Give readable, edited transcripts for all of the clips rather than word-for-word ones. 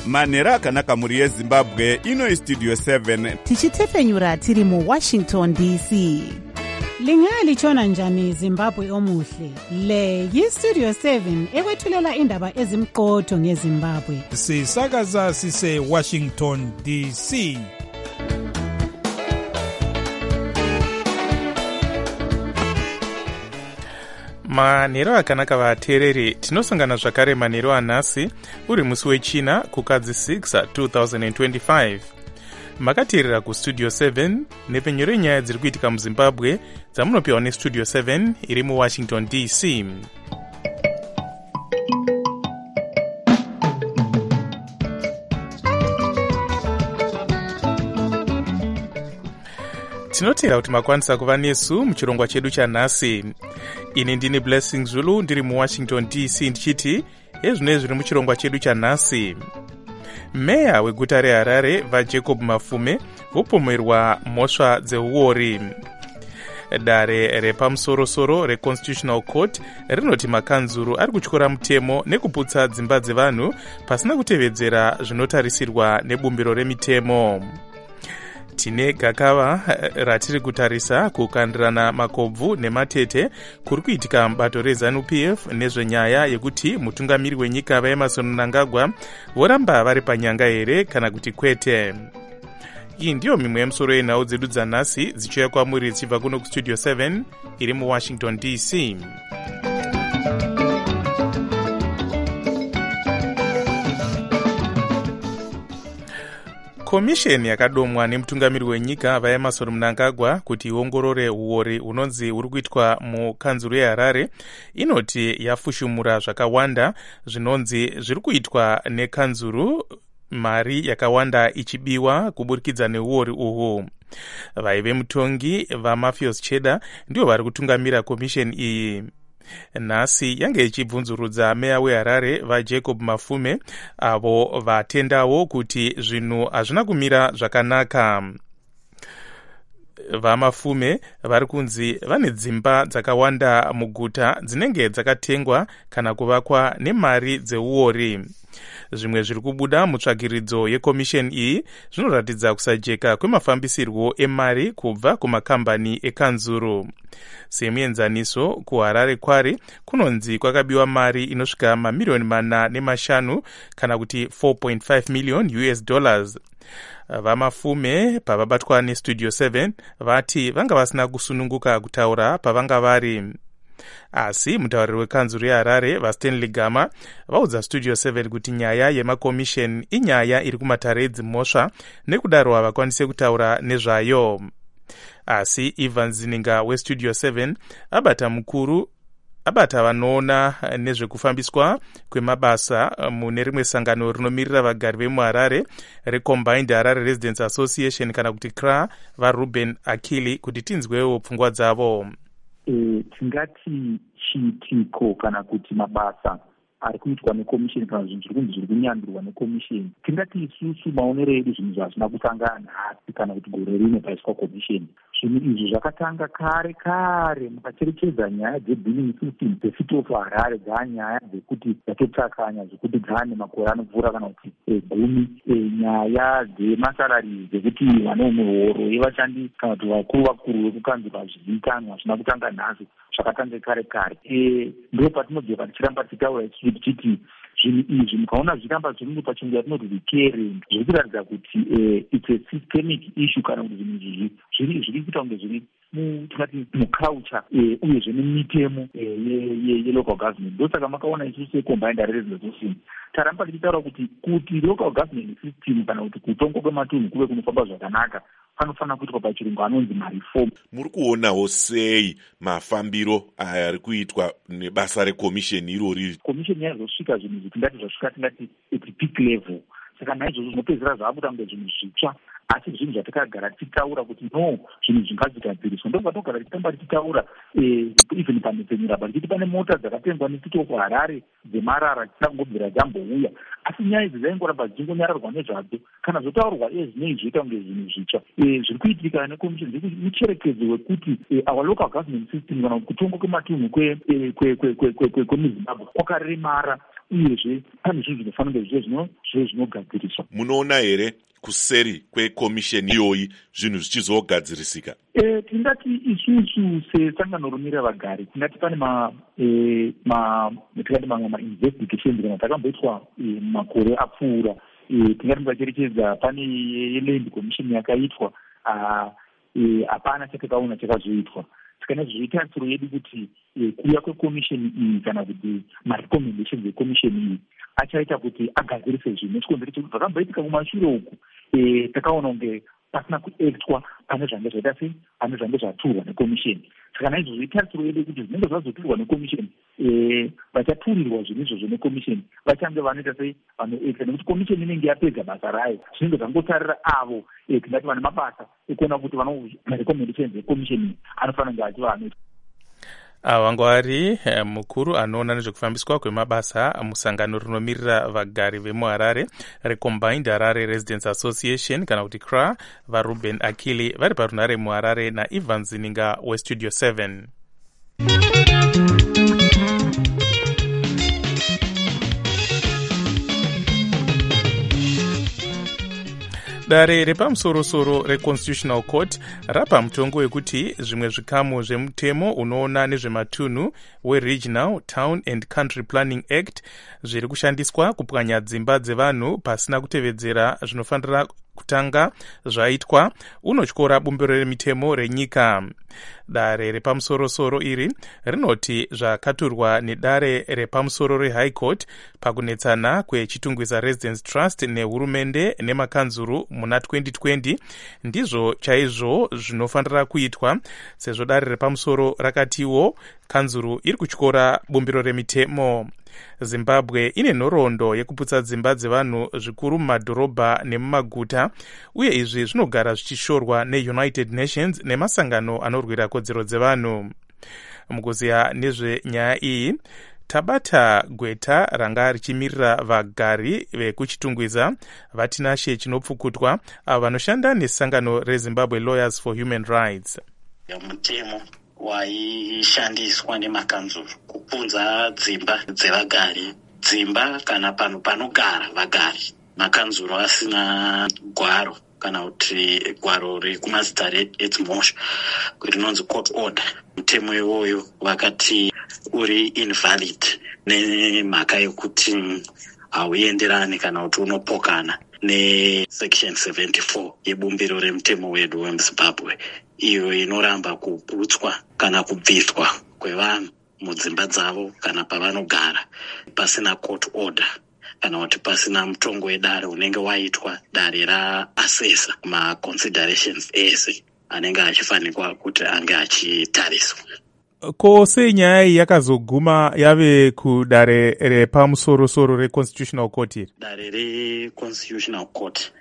manhero akanaka mhuri yezimbabwe. Ino istudio 7 tichitefenyura tiri muwashington dc. Lingalitshona njani Zimbabwe omuhle? Le yistudio 7 ekwethulela indaba ezimqotho ngeZimbabwe. Sisakaza sise Washington DC. Manhero akanaka vateereri, tinosangana zvakare manhero anhasi uri musi wechina kukadzi 6 2025. Makateerera kustudio 7 nepfenyu renyaya dziri kuitika muzimbabwe dzamunopiwa nestudio 7 iri muwashington dc. Tinotera kuti makwanisa kuva nesu muchirongwa chedu chanhasi. Ini ndini Blessing Zulu ndiri muwashington dc ndichiti ezvino zviri muchirongwa chedu chanhasi. Meya weguta reHarare vaJacob Mafume vopomerwa mhosva dzeuori. Dare repamusorosoro reConstitutional Court rinoti makanzuru ari kutyora mutemo nekuputsa dzimba dzevanhu pasina kutevedzera zvinotarisirwa nebumbiro remitemo. Tine gakava ratiri kutarisa kukandirana makobvu nematete kuri kuitika mubato reZANU-PF nezvenyaya yekuti mutungamiri wenyika vaEmmerson Mnangagwa voramba vari panyanga here kana kuti kwete. Iyi ndiyo mimwe yemusoro yenhau dzedu dzanhasi dzichiuya kwamuri dzichibva kuno kustudio 7 iri muwashington dc. Komisheni yakadomwa nemutungamiri wenyika vaEmmerson Mnangagwa kuti iongorore uori unonzi uri kuitwa mukanzuru yeHarare inoti yafushumura zvakawanda zvinonzi zviri kuitwa nekanzuru, mari yakawanda ichibiwa kuburikidza neuori uhu. Vaive mutongi vaMafios Cheda ndio vari kutungamira komisheni iyi. Nhasi yange ichibvunzurudza meya weHarare vaJacob Mafume avo vatendawo kuti zvinhu hazvina kumira zvakanaka. VaMafume vari kunzi vane dzimba dzakawanda muguta dzinenge dzakatengwa kana kuvakwa nemari dzeuori. Zvimwe zviri kubuda mutsvagiridzo yekomisheni iyi zvinoratidza kusajeka kwemafambisirwo emari kubva kumakambani ekanzuru. Semuenzaniso, kuHarare Kwari kunonzi kwakabiwa mari inosvika mamiliyoni 4.5 kana kuti $4.5 million. VaMafume pavabatwa nestudio 7 vati vanga vasina kusununguka kutaura pavanga vari. Asi mutauriri wekanzuru yeHarare vaStanley Gama vaudza studio 7 kuti nyaya yemakomisheni inyaya iri kumatare edzimhosva nekudaro havakwanise kutaura nezvayo. Asi Ivan Zininga westudio 7 abata vanoona nezvekufambiswa kwemabasa mune rimwe sangano rinomirira vagari vemuHarare reCombined Harare Residents Association kana kuti CRA vaRuben Akili kuti tinzwewo pfungwa dzavo. Tingati chiitiko kana kuti mabasa ari kuitwa nekomisheni kana zvinhu zviri kunzi zviri kunyandirwa nekomisheni, tingati isusu maonero edu zvinhu zvazvina kutanga nhasi kana kuti gore rino paiswa komisheni. Zvinhu izvi zvakatanga kare mukacherechedza nyaya dzebilling system dzecity of Harare dzanyaya dzekuti dzatotsakanya zvekuti dzane makore anopfuura kana kuti 10. Nyaya dzemasarari dzekuti vane muhoro yevashandi kana kuti vakuru vekukanzura hazvizivikanwa, hazvina kutanga nhasi, zvakatanga kare. Ndo patinobva tichiramba tichitaura tichiti zvinhu izvi mukaona zviramba zviri pachingu yatinoti recurrent, zviri kuratidza kuti it's a systemic issue kana kuti zvinhu izvi zviri kuita kunge zviri tingati muculture uyezve nemitemo yelocal government. Ndosaka makaona isusu seCombined Harare Residents Association taramba tichitaura kuti local government system kana kuti kutongo kwematunhu kuve kunofamba zvakanaka panofanira kuitwa pachirungu anonzi mareform. Muri kuonawo sei mafambiro ari kuitwa nebasa rekomisheni irori? Komisheni yazosvika zvinhu tingati at peak level. Saka naizvozvo zvinopedzera zvakuda kunge zvinhu zvitsva, asi zvinhu zvatakagara tichitaura kuti no zvinhu zvingadzigadziriswa. Ndopatinogara tichitamba tichitaura even pamhepfenyuraba tichiti pane mota dzakatengwa necity of Harare dzemarara dzisina kungobvira dzambouya, asi nyaya idzi dzaingoramba dzichingonyararwa nezvadzo kana zvotaurwa zvinei zvoita kunge zvinhu zvitsva. Zviri kuitika nekomisheni zvekuti mucherekedzo wekuti our local government system kana kutongo kwematunhu kwemuzimbabwe kwakaremara uyezve pane zvinhu zvinofanira zvive zvinogadziriswa. Munoona here kuseri kwekomisheni iyoyi zvinhu zvichizogadzirisika? Tingati isusu sesangano romirira vagari tingati pane mamwe mainvestigations kana takamboitwa makore apfuura. Tingati mukacherechedza pane yeland commission yakaitwa, hapana chatakaona chakazoitwa. Tikanaizvo zvitarisiro yedu kuti kuuya kwekomisheni iyi kana kuti marecommendations ekomisheni iyi achaita kuti agadzirise zvinhu. Nechikonzero chekuti zvakamboitika kumashure uku takaona kunge pasina kuactwa pane zvange zvaita sei, pane zvange zvaturwa nekomisheni. Saka naizvo zvitarisiro yedu kuti zvinenge zvazoturwa nekomisheni vachaturirwa zvinhu izvozvo nekomisheni vachange vanoita sei, vanoacta, nekuti komisheni inenge yapedza basa rayo. Zvinenge zvangotarira avo tingati vane mabasa ekuona kuti marecommendations ekomisheni anofanira kunge achiva anoita. Wangu ari mukuru anoona nezvekufambiswa kwemabasa musangano rinomirira vagari vemuharare recombined Harare Residents Association kana kuti CRA, vaRuben Akili vari parunhare muharare naIvan Zininga weStudio 7. Dare repamusoro-soro reConstitutional Court rapa mutongo wekuti zvimwe zvikamu zvemutemo unoona nezvematunhu weRegional, Town and Country Planning Act zviri kushandiswa kupwanya dzimba dzevanhu pasina kutevedzera zvinofanira kutanga zvaitwa unotyora bumbiro remitemo renyika. Dare repamusoro-soro iri rinoti zvakaturwa nedare repamusoro reHigh Court pakunetsana kwechitungwiza Residence Trust nehurumende nemakanzuru muna 2020 ndizvo chaizvo zvinofanira kuitwa, sezvo dare repamusoro rakatiwo kanzuru iri kutyora bumbiro remitemo. Zimbabwe ine nhoroondo yekuputsa dzimba dzevanhu zvikuru mumadhorobha nemumaguta, uye izvi zvinogara zvichishorwa neUnited Nations nemasangano anorwira kodzero dzevanhu. Mukuziya nezvenyaya iyi tabata gweta ranga richimirira vagari vekuchitungwiza vatinashe chinopfukutwa avo vanoshanda nesangano reZimbabwe Lawyers for Human Rights. Mutemo waishandiswa nemakanzuru kupunza dzimba dzevagari, dzimba kana panogara vagari, makanzuru asina gwaro kana kuti gwaro rekumazita edzimhosva rinonzi court order. Mutemo iwoyo vakati uri invalid nemhaka yekuti hauenderani kana kuti unopokana nesection 74 yebumbiro remutemo wedu wemuZimbabwe, iyo inoramba kuputswa kana kubviswa kwevanhu mudzimba dzavo kana pavanogara pasina court order kana kuti pasina mutongo wedare unenge waitwa dare raassesa maconsiderations ese anenge achifanikwa kuti ange achitariswa. Ko sei nyaya iyi yakazoguma yave kudare repamusoro-soro reConstitutional Court iri? Dare reConstitutional Court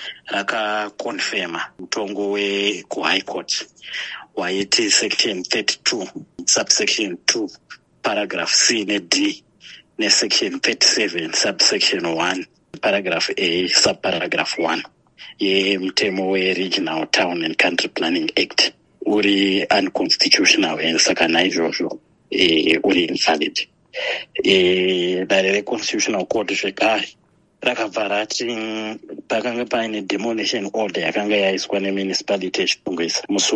rakakonfirma mutongo wekuHigh Court waiti section 32 subsection 2 paragraph C neD nesection 37 subsection 1 paragraph A subparagraph 1 yemutemo weRegional, Town and Country Planning Act uri unconstitutional, saka naizvozvo uri invalid. Dare reConstitutional Court zvekare rakabva rati pakanga paine demolition order yakanga yaiswa nemunicipality yechitungwiza musi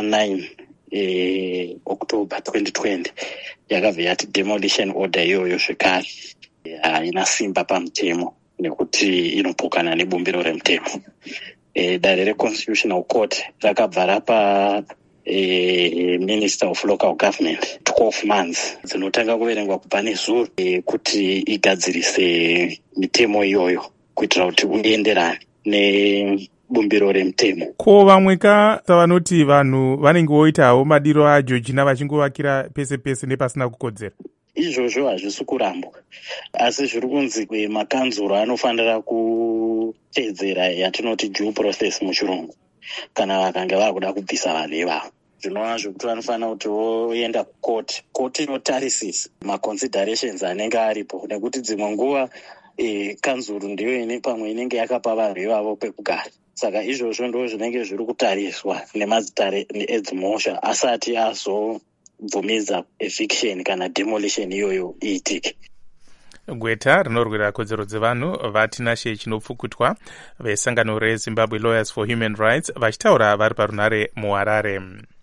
wa9 October 2020 yakabva yati demolition order iyoyo zvekare haina simba pamutemo nekuti inopokana nebumbiro remutemo. Dare reConstitutional Court rakabva rapa Minister of Local Government 12 months dzinotanga kuverengwa kubva nezuro kuti igadzirise mitemo iyoyo kuitira kuti uenderane nebumbiro remutemo. Ko vamweka vanoti vanhu vanenge voitawo madiro aJoji vachingovakira pese pese nepasina kukodzera? Izvozvo hazvisi kurambwa, asi zviri kunzi makanzuro anofanira kutedzera yatinoti due process muchirungu kana vakanga vakuda kubvisa vanhu ivavo. Zvinova zvokuti vanofanira kuti voenda kukoti, koti inotarisisa maconsiderations anenge aripo, nekuti dzimwe nguva kanzuro ndiyo ine pamwe inenge yakapa vanhu ivavo pekugara. Saka izvozvo ndo zvinenge zviri kutariswa nemazita edzimhosva asati azobvumidza eviction kana demolition iyoyo iitike. gweta rinorwira kodzero dzevanhu vatinashe chinopfukutwa vesangano rezimbabwe lawyers for human rights vachitaura vari parunare muharare.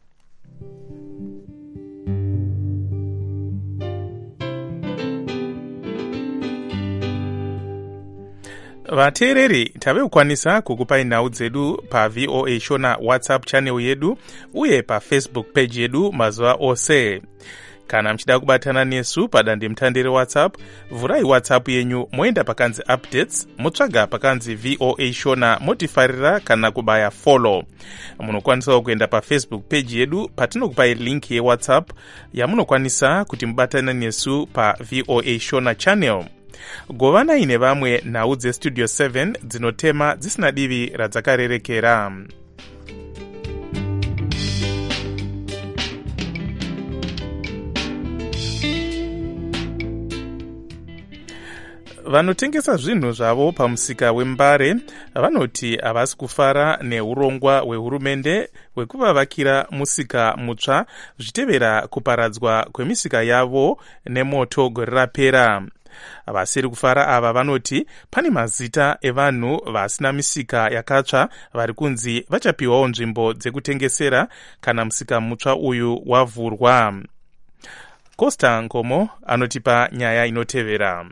vateereri tave kukwanisa kukupai nhau dzedu pavoa shona whatsapp channel yedu uye pafacebook page yedu mazuva ose. Kana mchida kubatana nesu padandemutande WhatsApp, vurai WhatsApp yenyu moenda pakanzi updates, motsvaga pakanzi VOA Shona, motifarira kana kubaya follow. Munokwanisa kuenda paFacebook page yedu patinokupai link ye WhatsApp yamunokwanisa kuti mubatana nesu pa VOA Shona channel. Govana ine vamwe nhau dzestudio 7 dzinotema dzisina divi radzakarerekera. Vanotengesa zvinhu zvavo pamusika wembare vanoti havasi kufara neurongwa hwehurumende hwekuvavakira musika mutsva zvichitevera kuparadzwa kwemisika yavo nemoto gore rapera. Vasiri kufara ava vanoti pane mazita evanhu vasina misika yakatsva vari kunzi vachapiwawo nzvimbo dzekutengesera kana musika mutsva uyu wavhurwa. Costa Ngomo anotipa nyaya inotevera.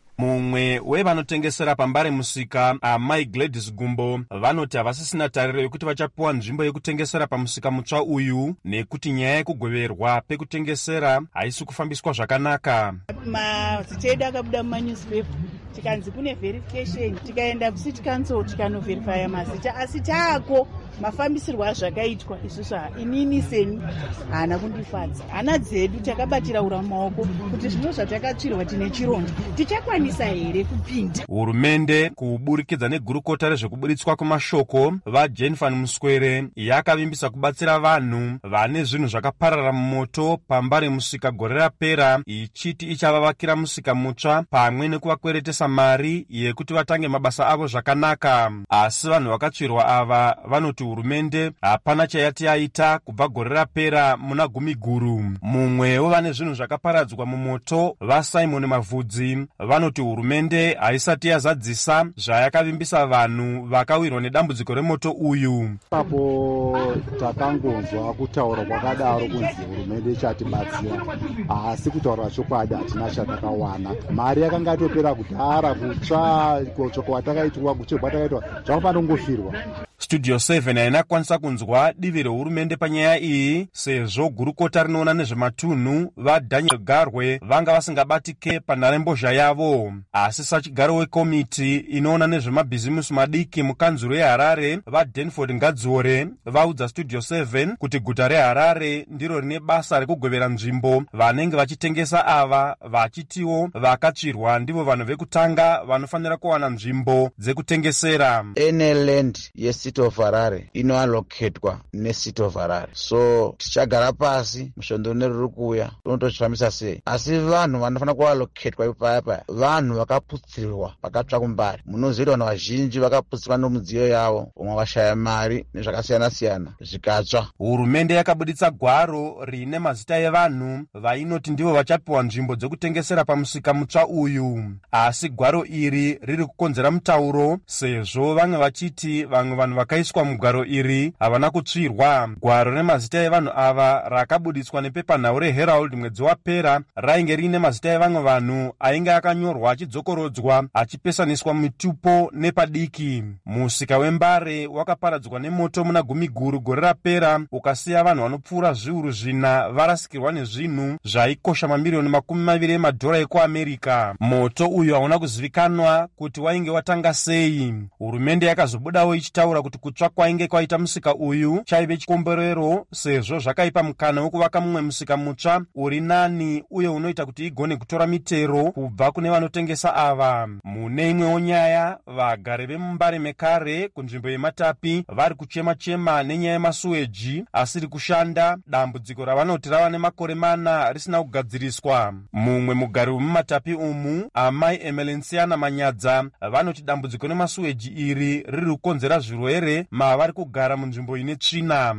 Mumwe wevanotengesera pambare musika amai Gladys Gumbo vanoti havasisina tariro yekuti vachapiwa nzvimbo yekutengesera pamusika mutsva uyu nekuti nyaya yekugoverwa pekutengesera haisi kufambiswa zvakanaka. Mazita edu akabuda mumanewspaper tikanzi kune verification, tikaenda kucity council tikanoverifya mazita asi taako mafambisirwa azvakaitwa isusu inini seni haana kundifadza. Hana dzedu takabatira ura mumaoko kuti zvino zvatakatsvirwa tine chironda tichakwanisa here kupinda. Hurumende kuburikidza negurukota rezvekuburitswa kwemashoko vaJane van Muswere yakavimbisa kubatsira vanhu vane zvinhu zvakaparara mumoto pambare musika gore rapera, ichiti ichavavakira musika mutsva pamwe nekuvakweretesa mari yekuti vatange mabasa avo zvakanaka. Asi vanhu vakatsvirwa ava vanoti hurumende hapana chayati yaita kubva gore rapera muna gumi guru. Mumwe wevane zvinhu zvakaparadzwa mumoto vaSimon Mavhudzi vanoti hurumende haisati yazadzisa zvayakavimbisa vanhu vakawirwa nedambudziko remoto uyu. Papo takangonzwa kutaura kwakadaro kunzi hurumende ichatibatsira, asi kutaura chokwadi hatina chatakawana. Mari yakanga yatopera kudhara, kutsva kwatakaitwa kuchekwa takaitwa zvakapanda kungofirwa. Studio 7 haina kwanisa kunzwa divi rehurumende panyaya iyi sezvo gurukota rinoona nezvematunhu vaDaniel Garwe vanga vasingabatike panharembozha yavo. Asi sachigaro wekomiti inoona nezvemabhizimusi madiki mukanzuro yeHarare vaDanford Ngadziore vaudza Studio 7 kuti guta reHarare ndiro rine basa rekugovera nzvimbo vanenge vachitengesa ava, vachitiwo vakatsvirwa ndivo vanhu vekutanga vanofanira kuwana nzvimbo dzekutengesera. Land City of Harare inoallocatwa neCity of Harare, so tichagara pasi mushondo neruri kuuya tonotochifambisa sei. Asi vanhu vanofanira kuallocatwa ipapa vanhu vakaputsirwa vakatsva kumbari. Munoziva vanhu vazhinji vakaputsirwa nomudziyo yavo, vamwe vashaya mari nezvakasiyana siyana zvikatsva. Hurumende yakabuditsa gwaro rine mazita evanhu vainoti ndivo vachapiwa nzvimbo dzekutengesera pamusika mutsva uyu. Asi gwaro iri riri kukonzera mutauro sezvo vamwe vachiti vamwe vanhu vakaiswa mugwaro iri havana kutsvirwa. Gwaro remazita evanhu ava rakabuditswa nepepanhau reHerald mwedzi wapera rainge rine mazita evamwe vanhu ainge akanyorwa achidzokorodzwa achipesaniswa mitupo nepadiki. Musika wembare wakaparadzwa nemoto muna gumi guru gore rapera ukasiya vanhu vanopfuura zviuru zvina varasikirwa nezvinhu zvaikosha mamirioni $20 emadhora ekuAmerika. Moto uyu hauna kuzivikanwa kuti wainge watanga sei. Hurumende yakazobudawo ichitaura kuti kutsva kwainge kwaita musika uyu chaive chikomborero sezvo zvakaipa mukana wekuvaka mumwe musika mutsva uri nani uye unoita kuti igone kutora mitero kubva kune vanotengesa ava. Mune imwewo nyaya, vagari vemumbare mekare kunzvimbo yeMatapi vari kuchema-chema nenyaya yemasuweji asiri kushanda, dambudziko ravanoti rava nemakore 4 risina kugadziriswa. Mumwe mugari wemuMatapi umu amai Emelensiana Manyadza vanoti dambudziko nemasuweji iri riri kukonzera zvirwere mavari kugara munzvimbo ine tsvina.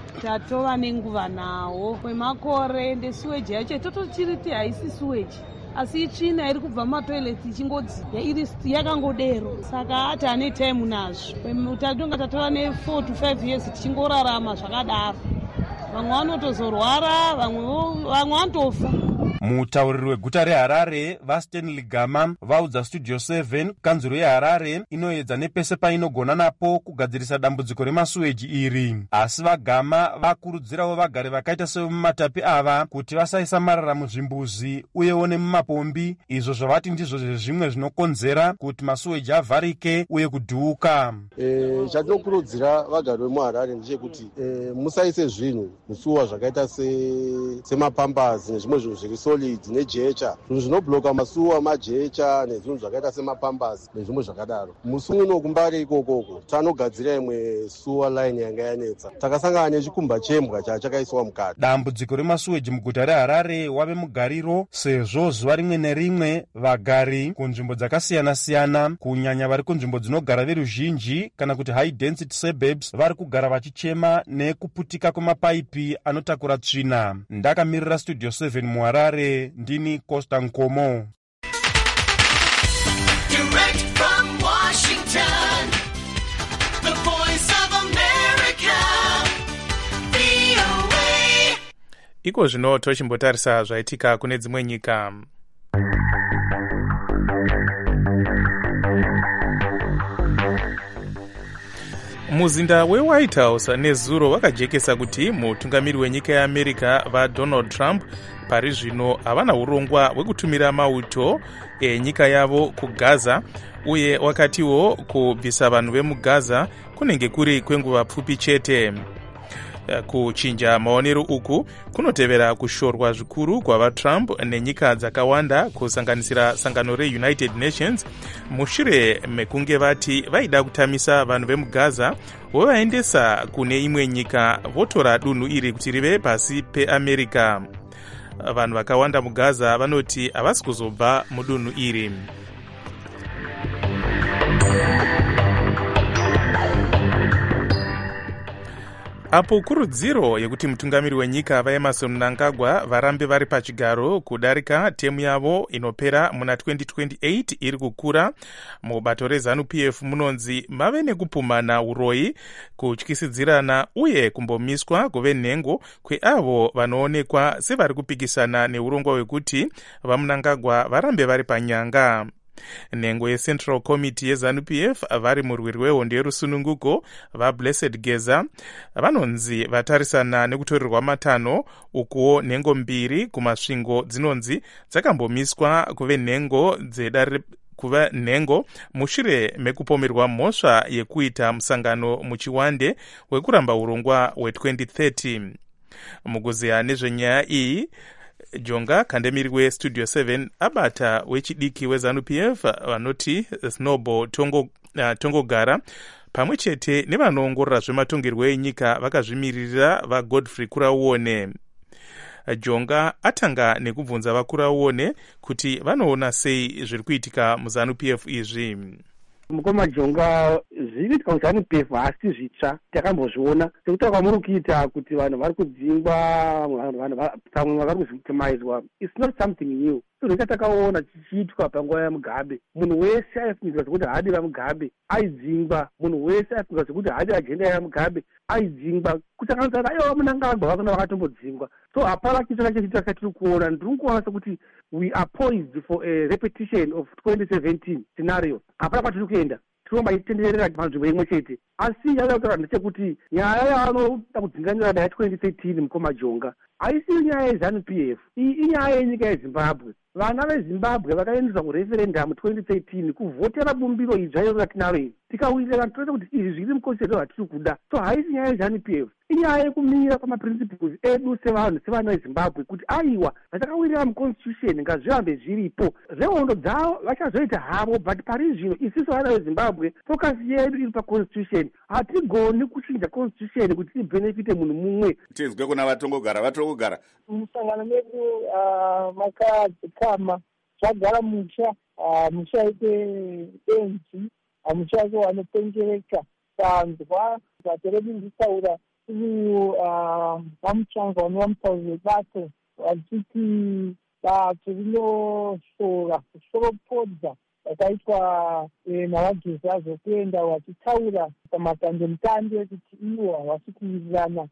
Tatova nenguva nawo kwemakore ende suweji yacho totochiriti haisi suweji asi tsvina iri kubva mumatoilets ichingodzika iri yakangodero. Saka hati ane time nazvo. Tatonga tatora ne4 to 5 years tichingorarama zvakadaro. Vamwe vanotozorwara, vamwe vanotofa. Mutauriri weguta reHarare vaStanley Gama vaudza Studio 7 kanzuro yeHarare inoedza nepese painogona napo kugadzirisa dambudziko remasuweji iri. Asi vaGama vakurudzirawo vagari vakaita sevemumatapi ava kuti vasaisa marara muzvimbuzi uyewo nemumapombi, izvo zvavati ndizvo zvezvimwe zvinokonzera kuti masuweji avharike uye kudhuuka. Chatinokurudzira vagari vemuHarare ndechekuti musaise zvinhu musuwa zvakaita semapambazi nezvimwe zvinhu zviri solid nejecha, zvinhu zvinobloka masuwa majecha nezvinhu zvakaita semapambazi nezvimwe zvakadaro. Musi uno kumbari ikokoko tanogadzira imwe suwa line yanga yanetsa, takasangana nechikumba chembwa chakaiswa mukati. Dambudziko remasuweji muguta reHarare wave mugariro, sezvo zuva rimwe nerimwe vagari kunzvimbo dzakasiyana-siyana, kunyanya vari kunzvimbo dzinogara veruzhinji kana kuti high density suburbs, vari kugara vachichema nekuputika kwemapaipi anotakura tsvina. Ndakamirira Studio 7 muHarare, ndini Costa Nkomo. Direct from Washington, the voice of America, VOA. Iko zvino tochimbotarisa zvaitika kune dzimwe nyika. Muzinda weWhite House nezuro vakajekesa kuti mutungamiri wenyika yeAmerica vaDonald Trump pari zvino havana urongwa hwekutumira mauto enyika yavo kuGaza, uye wakatiwo kubvisa vanhu vemuGaza kunenge kuri kwenguva pfupi chete. Kuchinja maonero uku kunotevera kushorwa zvikuru kwavaTrump nenyika dzakawanda kusanganisira sangano reUnited Nations mushure mekunge vati vaida kutamisa vanhu vemuGaza vovaendesa kune imwe nyika votora dunhu iri kuti rive pasi peAmerica. Vanhu vakawanda muGaza vanoti havasi kuzobva mudunhu iri. Apo kurudziro yekuti mutungamiri wenyika vaEmerson Mnangagwa varambe vari pachigaro kudarika temu yavo inopera muna 2028 iri kukura, mubato reZANU-PF munonzi mave nekupumana uroyi, kutyisidzirana uye kumbomiswa kuve nhengo kweavo vanoonekwa sevari kupikisana neurongwa hwekuti vaMnangagwa varambe vari panyanga. Nhengo yeCentral Committee yeZANU-PF vari murwiri wehondo yerusununguko vaBlessed Geza vanonzi vatarisana nekutorerwa matanho, ukuwo nhengo mbiri kumasvingo dzinonzi dzakambomiswa kuve nhengo kuva nhengo mushure mekupomerwa mhosva yekuita musangano muchiwande wekuramba urongwa hwe2030. Mukuziya nezvenyaya iyi, Jonga Kandemiri weStudio 7 abata wechidiki weZANU-PF vanoti Snowball Tongogara pamwe chete nevanoongorora zvematongerwo enyika vakazvimirira vaGodfrey Kurauone. Jonga atanga nekubvunza vaKurauone kuti vanoona sei zviri kuitika muZANU-PF izvi. Mukoma Jonga, zviriitika muZANU-PF hasi zvitsva, takambozviona sekuti kwamuri kuita kuti vanhu vari kudzingwa, pamwe vari kuzvitimidzwa, it's not something new. Rika takaona chichiitwa panguva yaMugabe, munhu wese aifungidzwa sekuti hadi vaMugabe aidzingwa, munhu wese aifungidzwa sekuti hadi ajenda yaMugabe aidzingwa, kusanganisira aiwa Mnangagwa vakona vakatombodzingwa. So hapana chiito chacho chatiri kuona. Ndiri kuona sekuti we are poised for a repetition of 2017 scenario. Hapana kwatiri kuenda, tiromba itenderera panzvimbo imwe chete. Asi yavaitaura ndechekuti nyaya yavanoda kudzinganira nayo 2013 Mukoma Jonga haisi nyaya yeZANU-PF, iyi inyaya yenyika yeZimbabwe. Vana veZimbabwe vakaendeswa kureferendum 2013 kuvhotera bumbiro idzva iro ratinaro iri. Tikawirira toita kuti izvi zviri mukodzero ratiri kuda. So haisi nyaya yeZANU-PF, inyaya yekumira kwamaprinciples edu sevanhu sevana veZimbabwe kuti aiwa vatakawirira muconstitution ngazvihambe zviripo. Zvehondo dzavo vachazoita havo, but pari zvino isiso vana veZimbabwe focus yedu iri paconstitution. Hatigoni kuchinja constitution kuti ibhenefite munhu mumwe. Tizwe kuna vatongogara musangano medu makadzikama zvagara musha ite benzi, musha wake wanopengereka. Tanzwa bato redu nditaura uyu vamutsvangwa vamupauri vebato vachiti bato rinoshora kushorapodza yakaitwa navagezi azokuenda vachitaura pamatandemutande kuti iwo havasi kuwirirana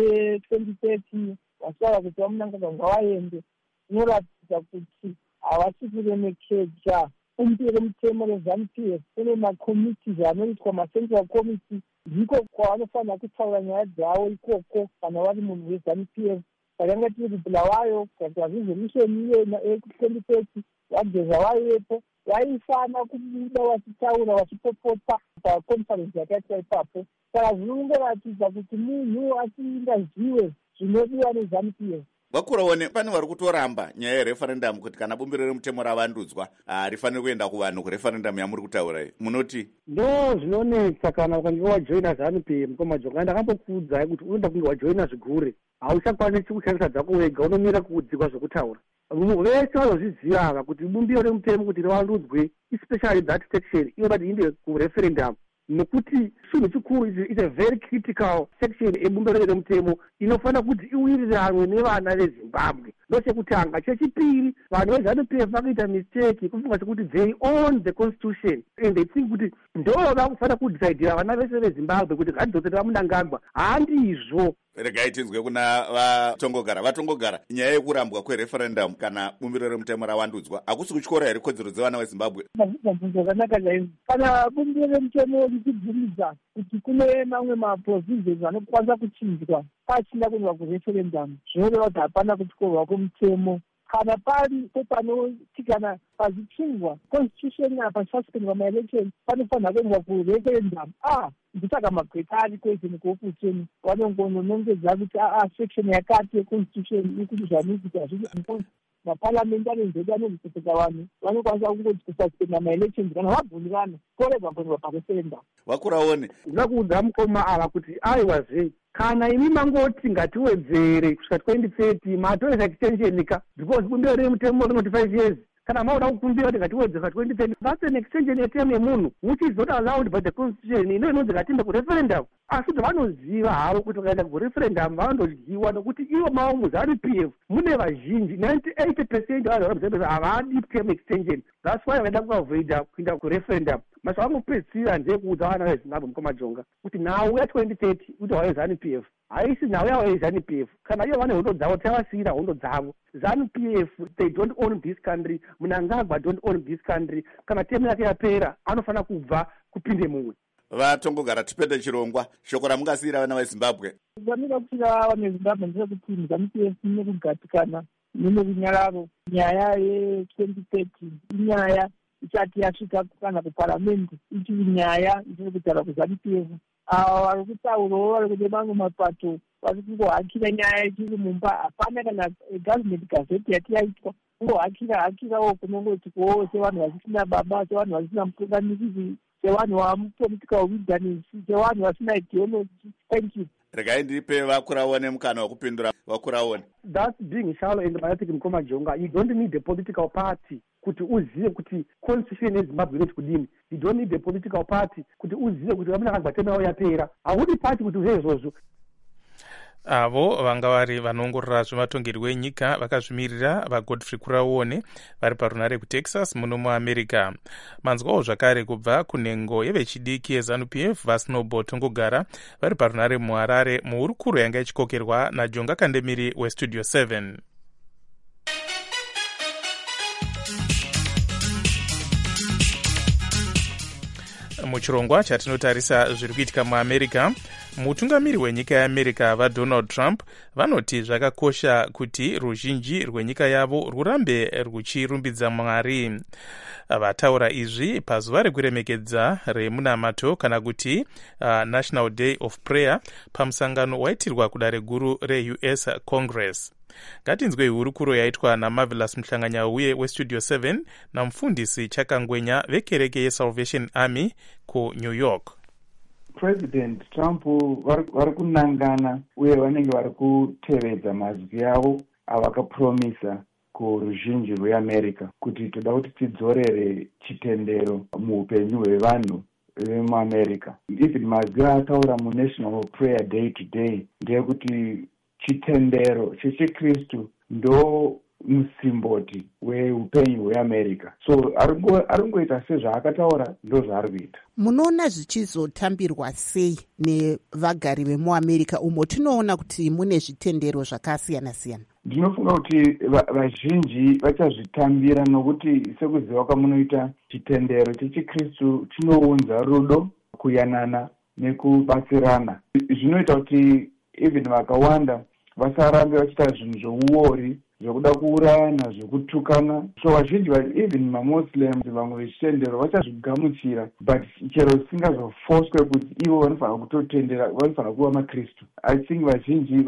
ne2030 vachitaura kuti vamunangaganga vaende. Inoratidza kuti havasi kuremekedza umbire mutemo rezanu-pf. Kune makomiti anoitwa macentral committee, ndiko kwavanofanira kutaura nyaya dzavo ikoko kana vari munhu wezanu-pf. Takanga tiri kubhulawayo kugadziwa resolution iyena ekuti2030 vageza vaivepo, vaifana kubuda vachitaura vachipopota paconference yakaitwa ipapo. Saka zvinongoratidza kuti munhu asingazive zvinodiwa nezanu-pf. Vakuraone pane vari kutoramba nyaya yereferendum kuti kana bumbiro remutemo ravandudzwa rifanire kuenda kuvanhu kureferendum yamuri kutaura iyi. Munoti ndo zvinonetsa kana ukange wajoina zanu-pf komajonga. Ndakambokuudzai kuti unoda kunge wajoina zvigure, hauchakwanisi kushandisa dzako wega, unomira kuudzikwa zvokutaura. Vese vanozviziva ava kuti bumbiro remutemo kuti rivandudzwe, especially that section inoda kuti iende kureferendum, nekuti chinhu chikuru is a very critical section ebumbiro remutemo inofanira kuti iwiriranwe nevana vezimbabwe. Ndochekutanga. Chechipiri, vanhu vezanu-pf vakaita mistake kufunga sekuti they own the constitution and they think kuti ndo vakufanira kudhisaidhira vana vese vezimbabwe kuti ngadzokera Mnangagwa. Handizvo. regai tinzwe kuna vatongogara nyaya yekurambwa kwereferendum kana bumbiro remutemo ravandudzwa hakusi kutyora here kodzero dzevana vezimbabwe. Zvakanaka chaizvo. Kana bumbiro remutemo richibvumidza kuti kune mamwe maprovisions anokwanisa kuchinjwa pachinda kuendwa kureferendum, zvinoreva kuti hapana kutyorwa kwemutemo. Kana pari panoti kana pazichinjwa constitution apa pachipinwa maelection panofanira kuendwa kureferendum. Ndisaka magweta ari kwezini kuopuseni vanongononongedza kuti section yakati yeconstitution iri kuti zvamukuita zvii maparliamentary nzedu anozvipeteka vanhu vanokwanisa kungokusapinda maelections kana vabvumirana korega kuendwa pareferendum. Vakuraone ndinoda kuudza mukoma ava kuti aiwazve kana imi mangoti ngatiwedzere kusvika 2030 matoisa extension ka because bumbiro remutemo rinoti 5 years. Kana mauda kukumbira kuti ngatiwedzere 2030 that's an extension yeterm yemunhu which is not allowed by the constitution. Inonzi ngatiende kureferendum. Asi kuti vanoziva havo kuti vakaenda kureferendum vanondodyiwa nokuti ivo mavo muzanu-pf mune vazhinji 98% vavanhu havadi term extension. That's why vakaenda kuavoida kuenda kureferendum. Masa vangopedzisira ndekuudza vana vezimbabwe mukomajonga kuti nhau ya2030 kuti wave zanu-pf haisi nhau yavo yezanu-pf. Kana ivo vane hondo dzavo tavasiyira hondo dzavo. ZANU-PF they don't own this country. Mnangagwa don't own this country. Kana temu yake yapera anofanira kubva kupinde mumwe. Vatongogara tipende chirongwa shoko ramungasiyira vana vezimbabwe. Zvamunoda kusiyira vana vezimbabwe ndezvekuti ZANU-PF ine kugatikana nine runyararo. Nyaya ye2030 inyaya isati yasvika kana kuparamende ichiri nyaya isiri kutaura kuZANU-PF. Ava vari kutaurawo vari kune mamwe mapato vari kungohakira nyaya ichiri mumba. Hapana kana government gazette yati yaitwa kungohakirawo kunongoti sevanhu vasisina baba, sevanhu vasina mutungamiri, sevanhu vamupolitical wilderness, sevanhu vasina ideology. Thank you. Regai ndipe Vakuraone mukana wekupindura. Vakuraone. That's being shallow and myopic mukomajonga. You don't need a political party kuti uzive kuti constitution yeZimbabwe inoti kudini. You don't need a political party kuti uzive kuti vamunangagwa temu yavo yapera. Haudi party kuti uzive izvozvo. Avo vanga vari vanoongorora zvematongerwo enyika vakazvimirira vaGodfrey Kuraone vari parunare kuTexas muno muAmerica. Manzwawo zvakare kubva kunhengo yevechidiki yeZANU-PF vaSnowball Tongogara vari parunare muHarare muhurukuro yanga ichikokerwa naJonga Kandemiri weStudio 7. Muchirongwa chatinotarisa zviri kuitika muAmerica, mutungamiri wenyika yeAmerica vaDonald Trump vanoti zvakakosha kuti ruzhinji rwenyika yavo rurambe ruchirumbidza Mwari. Vataura izvi pazuva rekuremekedza remunamato kana kuti National Day of Prayer pamusangano waitirwa kudare guru reUS Congress. Ngatinzwe hurukuro yaitwa naMarvelous Mhlanganyauye weStudio 7 namufundisi Chakangwenya vekereke yeSalvation Army kuNew York. President Trump vari kunangana uye vanenge vari kutevedza mazwi avo avakapromisa kuruzhinji rweAmerica kuti toda kuti tidzorere chitendero muupenyu hwevanhu vemuAmerica. Even mazwi ataura muNational Prayer Day today ndeyekuti chitendero chechiKristu ndo musimboti weupenyu hweamerica. So ari kungoita sezvaakataura ndo zvaari kuita. Munoona zvichizotambirwa sei nevagari vemuamerica umo tinoona kuti mune zvitendero zvakasiyana siyana? Ndinofunga kuti vazhinji vachazvitambira nokuti sekuziva kwamunoita chitendero chechikristu chinounza rudo, kuyanana nekubatsirana. Zvinoita kuti even vakawanda vasarambe vachiita zvinhu zvouori, zvokuda kuurayana, zvokutukana. So vazhinji even mamuslims vamwe vechitendero vachazvigamuchira, but chero zvisingazofoswe kuti ivo vanofanira kutotendera, vanofanira kuva makristu. I think vazhinji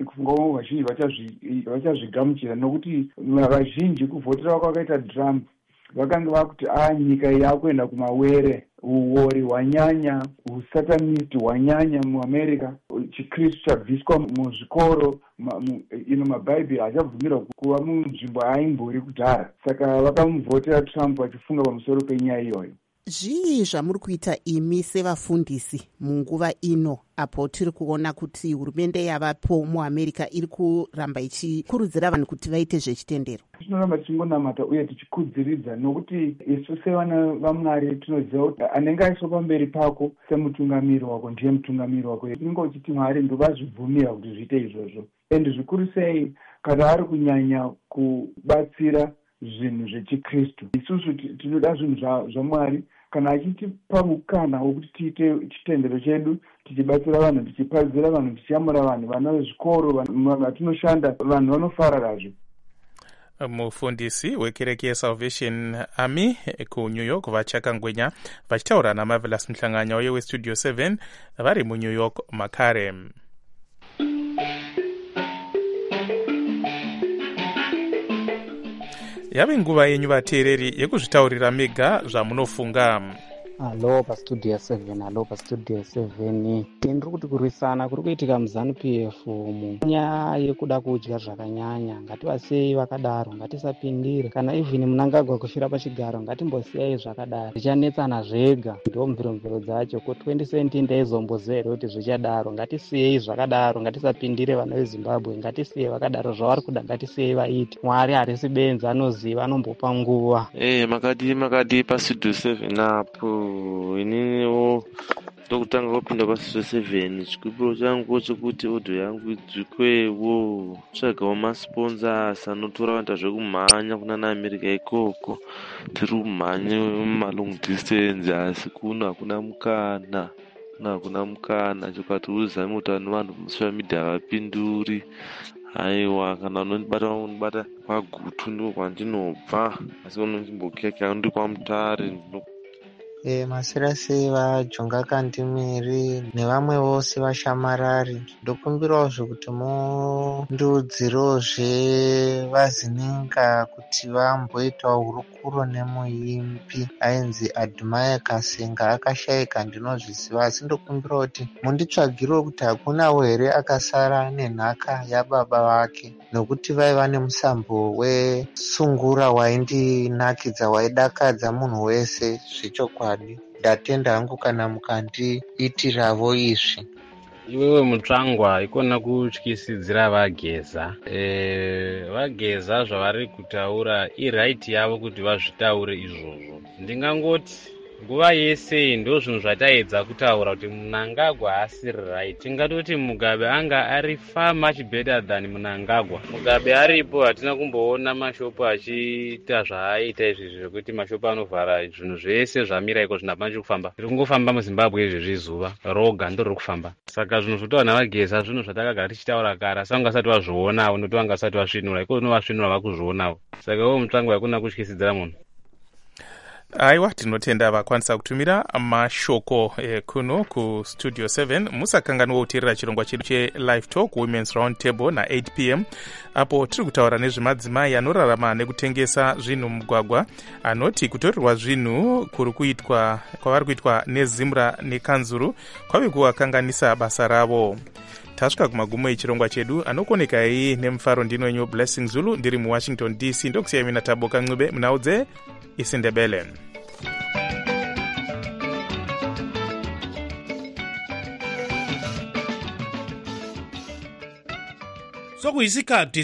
vachazvigamuchira nokuti vazhinji kuvhotera kwakaita Trump vakanga vakuti nyika iyi yakuenda kumawere. Uori hwanyanya, usatanist hwanyanya muamerica, chikristu chabviswa muzvikoro, mabhaibheri achabvumirwa kuva munzvimbo aimbori kudhara. Saka vakamuvhotera Trump vachifunga pamusoro penyaya iyoyo. Zvii zvamuri kuita imi sevafundisi munguva ino apo tiri kuona kuti hurumende yavapo muamerica iri kuramba ichikurudzira vanhu kuti vaite zvechitendero? Tinoramba tichingonamata uye tichikudziridza nokuti isu sevana vaMwari tinoziva kuti anenge aiswa pamberi pako semutungamiri wako ndiye mutungamiri wako. Tinenge uchiti Mwari ndovazvibvumira kuti zviite izvozvo. Ende zvikuru sei kana ari kunyanya kubatsira zvinhu zvechikristu. Isusu tinoda zvinhu zvaMwari. Kana achitipa mukana wokuti tiite chitendero chedu, tichibatsira vanhu, tichipadzira vanhu, tichiyamura vanhu, vana vezvikoro, vatinoshanda, vanhu vanofararazve. Mufundisi wekereke yeSalvation Army kuNew York vachakangwenya vachitaura naMarvelous Mhlanganya uye weStudio 7 vari muNew York makare. Yave nguva yenyu vateereri yekuzvitaurira mega zvamunofunga. Halo pastudio 7, halo pastudio 7. Ndiri kuti kurwisana kuri kuitika muZANU-PF munyaya yekuda kudya zvakanyanya. Ngativasei vakadaro, ngatisapindire. Kana even Mnangagwa kufira pachigaro, ngatimbosiyai zvakadaro. Zvichanetsana zvega, ndo mviro dzacho. Ko 2017 ndaizombozera kuti zvichadaro. Ngatisiyei zvakadaro, ngatisapindire vana veZimbabwe. Ngatisiyei vakadaro zvavari kuda, ngatisiyei vaiti. Mwari harisi benza, anoziva, anombopa nguva. Makadi pastudio 7 apo. Ininiwo ndokutanga kupinda pastudio 7. Chikupiro changu chekuti odho yangu idzikwewo, tsvagawo masponsors anotora vantu zvekumhanya kunana America ikoko. Tiri kumhanya mumalong distance asi hakuna mukana chokati uzame utano vanhu musocial media havapinduri. Aiwa, kana unondibata pagutu ndiko kwandinobva, asi unondimbokeka ndiri kwaMutare. Masira sei vaJonga Kandimiri nevamwe vose vashamarari, ndokumbirawo kuti mundudzirozve vazininga kuti vamboitawo hurukuro nemuimbi ainzi Admire Kasenga akashayika, ndinozviziva, asi ndokumbirawo kuti munditsvagirewo kuti hakunawo here akasara nenhaka yababa vake, nokuti vaiva nemusambo wesungura waindinakidza, waidakadza munhu wese zvechokwadi. Ndatenda hangu kana mukandiitiravo izvi. Iwewe mutsvangwa ikona kutyisidzira vageza. Vageza zvavari kutaura iraiti yavo kuti vazvitaure izvozvo. Ndingangoti nguva yese ndo zvinhu zvataedza kutaura kuti Mnangagwa asiri right. Tingatoti Mugabe anga ari far much better than Mnangagwa. Mugabe aripo hatina kumboona mashopu achiita zvaaita izvi zvekuti mashopu anovhara zvinhu zvese zvamira iko zvinapanje kufamba. Tiri kungofamba muZimbabwe izvi zuva roga ndoriri kufamba. Saka zvinhu zvotaura navageza zvinhu zvatakagara tichitaura kare, asi vangasati vazvionawo nokuti vangasati vasvinura. Iko novasvinura vakuzvionawo. Saka iwo mutsvangwa hakuna kutyisidzira munhu. Aiwa, tinotenda vakwanisa kutumira mashoko kuno kuStudio 7. Musakanganwa kuteerera chirongwa chedu cheLive Talk Women's Round Table na 8 p.m. apo tiri kutaura nezvemadzimai anorarama nekutengesa zvinhu mugwagwa, anoti kutorerwa zvinhu kwavari kuitwa neZimra neKanzuru kwave kuvakanganisa basa ravo. Tasvika kumagumo echirongwa chedu, anokoneka iyi nemufaro ndinwenyu Blessing Zulu, ndiri muWashington DC. Ndokusiyai mina Taboka Ncube munaudze isiNdebele. Sokuyisikhathi